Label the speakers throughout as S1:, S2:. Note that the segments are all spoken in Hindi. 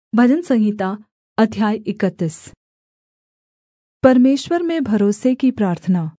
S1: भजन संहिता अध्याय 31। परमेश्वर में भरोसे की प्रार्थना।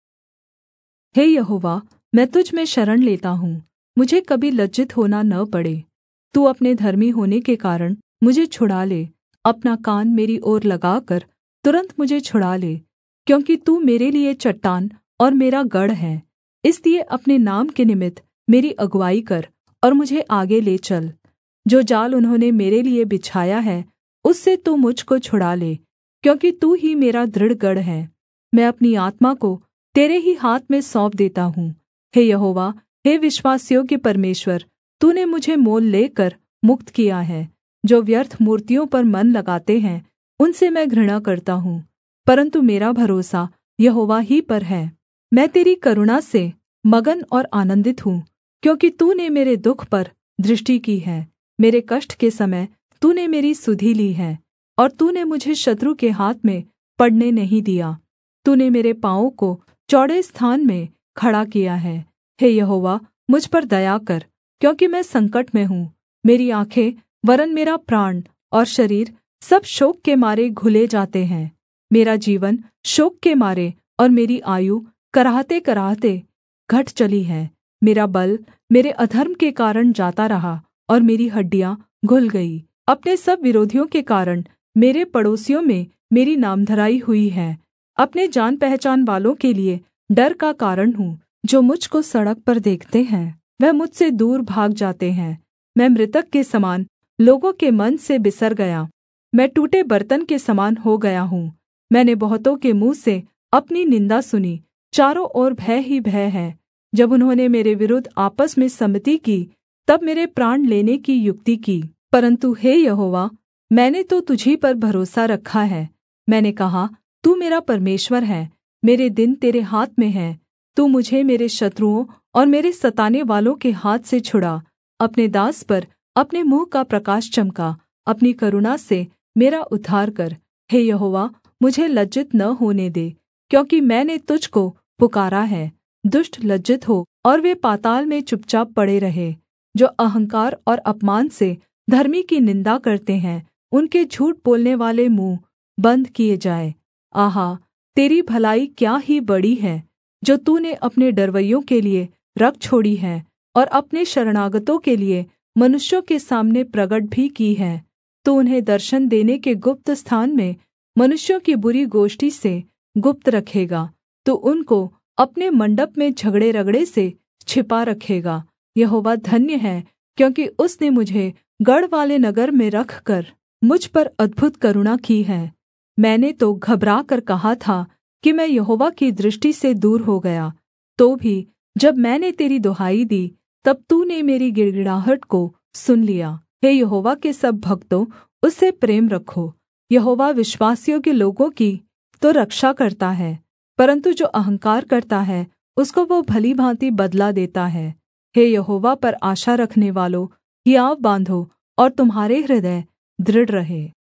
S1: हे यहोवा, मैं तुझ में शरण लेता हूँ, मुझे कभी लज्जित होना न पड़े। तू अपने धर्मी होने के कारण मुझे छुड़ा ले, अपना कान मेरी ओर लगाकर तुरन्त मुझे छुड़ा ले, क्योंकि तू मेरे लिये चट्टान और मेरा गढ़ है। इसलिए अपने नाम के निमित्त मेरी अगुआई कर और मुझे आगे ले चल। जो जाल उन्होंने मेरे लिये बिछाया है, उससे तू मुझ को छुड़ा ले, क्योंकि तू ही मेरा दृढ़ गढ़ है। मैं अपनी आत्मा को तेरे ही हाथ में सौंप देता हूँ। हे यहोवा, हे विश्वासयोग्य परमेश्वर, तूने मुझे मोल लेकर मुक्त किया है। जो व्यर्थ मूर्तियों पर मन लगाते हैं, उनसे मैं घृणा करता हूँ, परन्तु मेरा भरोसा यहोवा ही पर है। मैं तेरी करुणा से मगन और आनन्दित हूँ, क्योंकि तूने मेरे दुःख पर दृष्टि की है। मेरे कष्ट के समय तूने मेरी सुधि ली है, और तूने मुझे शत्रु के हाथ में पड़ने नहीं दिया। तूने मेरे पाँवों को चौड़े स्थान में खड़ा किया है। हे यहोवा, मुझ पर दया कर, क्योंकि मैं संकट में हूँ। मेरी आँखें वरन् मेरा प्राण और शरीर सब शोक के मारे घुले जाते हैं। मेरा जीवन शोक के मारे और मेरी आयु कराहते-कराहते घट चली है। मेरा बल मेरे अधर्म के कारण जाता रहा, और मेरी हड्डियाँ घुल गई। अपने सब विरोधियों के कारण मेरे पड़ोसियों में मेरी नामधराई हुई है। अपने जान पहचान वालों के लिए डर का कारण हूँ। जो मुझ को सड़क पर देखते हैं, वह मुझसे दूर भाग जाते हैं। मैं मृतक के समान लोगों के मन से बिसर गया। मैं टूटे बर्तन के समान हो गया हूँ। मैंने बहुतों के मुँह से अपनी निन्दा सुनी। चारों ओर भय ही भय है। जब उन्होंने मेरे विरुद्ध आपस में सम्मति की, तब मेरे प्राण लेने की युक्ति की। परन्तु हे यहोवा, मैंने तो तुझी पर भरोसा रखा है। मैंने कहा, तू मेरा परमेश्वर है। मेरे दिन तेरे हाथ में है। तू मुझे मेरे शत्रुओं और मेरे सताने वालों के हाथ से छुड़ा। अपने दास पर अपने मुँह का प्रकाश चमका। अपनी करुणा से मेरा उद्धार कर। हे यहोवा, मुझे लज्जित न होने दे, क्योंकि मैंने तुझको पुकारा है। दुष्ट लज्जित हो और वे पाताल में चुपचाप पड़े रहे। जो अहंकार और अपमान से धर्मी की निन्दा करते हैं, उनके झूठ बोलने वाले मुँह बन्द किए जाएँ। आहा, तेरी भलाई क्या ही बड़ी है, जो तूने अपने डरवैयों के लिए रख छोड़ी है, और अपने शरणागतों के लिए मनुष्यों के सामने प्रगट भी की है। तू उन्हें दर्शन देने के गुप्त स्थान में मनुष्यों की बुरी गोष्ठी से गुप्त रखेगा। तू उनको अपने मंडप में झगड़े रगड़े से छिपा रखेगा। यहोवा धन्य है, क्योंकि उसने मुझे गढ़वाले नगर में रखकर मुझ पर अद्भुत करुणा की है। मैंने तो घबरा कर कहा था कि मैं यहोवा की दृष्टि से दूर हो गया। तो भी जब मैंने तेरी दुहाई दी, तब तूने मेरी गिड़गिड़ाहट को सुन लिया। हे यहोवा के सब भक्तों, उससे प्रेम रखो। यहोवा विश्वासयोग्य लोगों की तो रक्षा करता है, परन्तु जो अहंकार करता है, उसको वो भली भाँति बदला देता है। हे यहोवा पर आशा रखने वालों, हियाव बाँधो और तुम्हारे हृदय दृढ़ रहे।